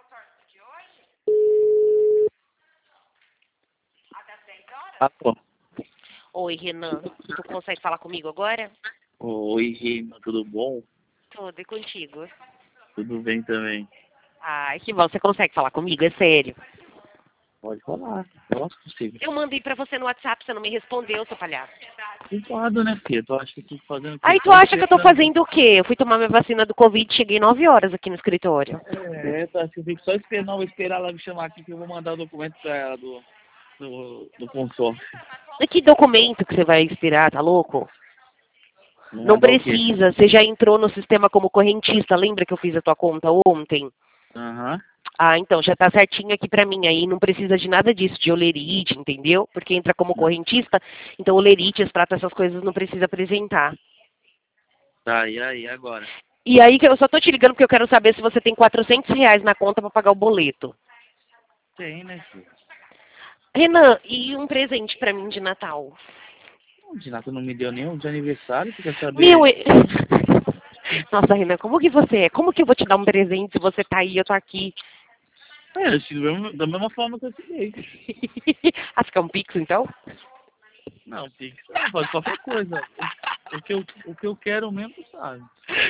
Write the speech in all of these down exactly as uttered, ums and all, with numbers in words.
Ah, pô. Oi, Renan. Tu consegue falar comigo agora? Oi, Rima, tudo bom? Tudo, e contigo? Tudo bem também. Ai, que bom. Você consegue falar comigo? É sério. Pode falar, eu acho possível. Eu mandei pra você no WhatsApp, você não me respondeu, seu palhaço. Culpado, né, filho? Tu acha que eu tô fazendo o quê? Aí tu Só acha que eu tô esperando. fazendo o quê? Eu fui tomar minha vacina do Covid, cheguei nove horas aqui no escritório. É, tu acha que eu fico só esperando, não, vou esperar ela me chamar aqui que eu vou mandar o documento pra ela do, do, do consórcio. E que documento que você vai expirar, tá louco? Vou Não mandar o quê? precisa, você já entrou no sistema como correntista, lembra que eu fiz a tua conta ontem? Aham. Ah, então, já tá certinho aqui pra mim aí, não precisa de nada disso, de olerite, entendeu? Porque entra como correntista, então olerite, extrato, essas coisas não precisa apresentar. Tá, e aí, agora? E aí que eu só tô te ligando porque eu quero saber se você tem quatrocentos reais na conta pra pagar o boleto. Tem, né, filho? Renan, e um presente pra mim de Natal? O Dinato não me deu nenhum de aniversário, tu quer saber? Meu, e- nossa, Renan, como que você é? Como que eu vou te dar um presente se você tá aí e eu tô aqui? É, eu te dou da mesma forma que eu te dei. Ah, você quer um pix, então? Não, Pix, ah, pode qualquer coisa. O, o, que eu, o que eu quero mesmo, tu sabe?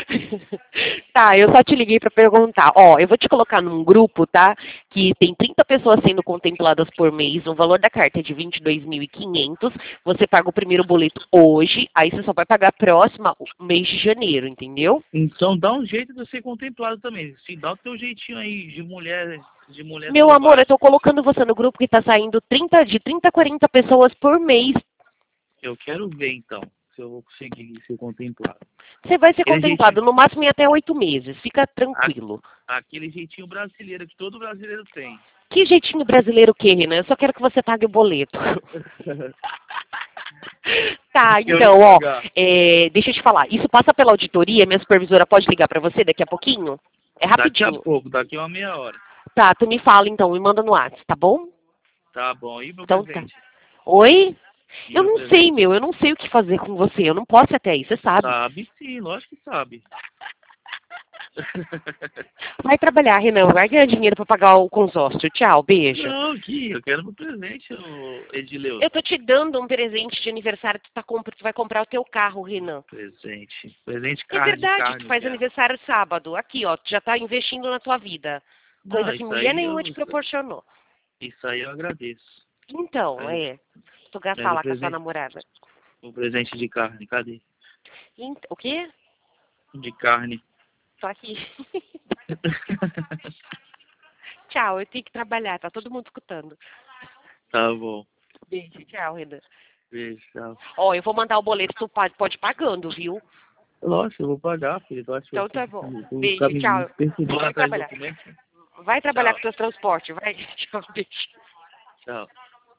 Tá, eu só te liguei pra perguntar. Ó, eu vou te colocar num grupo, tá? Que tem trinta pessoas sendo contempladas por mês. O valor da carta é de vinte e dois mil e quinhentos. Você paga o primeiro boleto hoje, aí você só vai pagar a próxima o mês de janeiro, entendeu? Então dá um jeito de eu ser contemplado também. Se dá o teu jeitinho aí de mulher, de mulher Meu amor, eu selvagem. tô colocando você no grupo que tá saindo trinta, de trinta a quarenta pessoas por mês. Eu quero ver então se eu vou conseguir ser contemplado. Você vai ser Aquele contemplado jeitinho, no máximo em até oito meses. Fica a- tranquilo. aquele jeitinho brasileiro que todo brasileiro tem. Que jeitinho brasileiro que, Renan? Eu só quero que você pague o boleto. Tá, Eu vou então, ó, pagar. é, deixa eu te falar. Isso passa pela auditoria, minha supervisora pode ligar pra você daqui a pouquinho? É Daqui a rapidinho. pouco, daqui a uma meia hora. Tá, tu me fala então, me manda no WhatsApp, tá bom? Tá bom. E meu Então tá. presente? Oi? E Eu meu não sei, presente? meu, eu não sei o que fazer com você. Eu não posso ir até aí, você sabe. Sabe sim, lógico que sabe. Vai trabalhar, Renan, vai ganhar dinheiro pra pagar o consórcio. Tchau, beijo. Não, aqui, eu quero meu presente, ô Edileu. Eu tô te dando um presente de aniversário, tu, tá comp... tu vai comprar o teu carro, Renan. Presente. Presente É carne de verdade, carne, tu eu faz quero. aniversário sábado. Aqui, ó, tu já tá investindo na tua vida. Coisa Não, que isso mulher aí nenhuma eu, te isso, proporcionou. isso aí eu agradeço. Então, Mas, é. Tu gastar mas o lá com a sua presente, namorada. o presente de carne, cadê? Ent- O quê? De carne. Tô aqui. Tchau, eu tenho que trabalhar, tá todo mundo escutando. Tá bom. Beijo, tchau, Renan. Beijo, tchau. Ó, eu vou mandar o boleto, tu pode, pode ir pagando, viu? Lógico, eu vou pagar, filho. Eu acho que eu Então tá bom. vou vou ficar Beijo, me me tchau. perturbando Vai atrás do trabalhar. documento. Vai trabalhar Tchau, com seus transportes, vai. Tchau, beijo. tchau.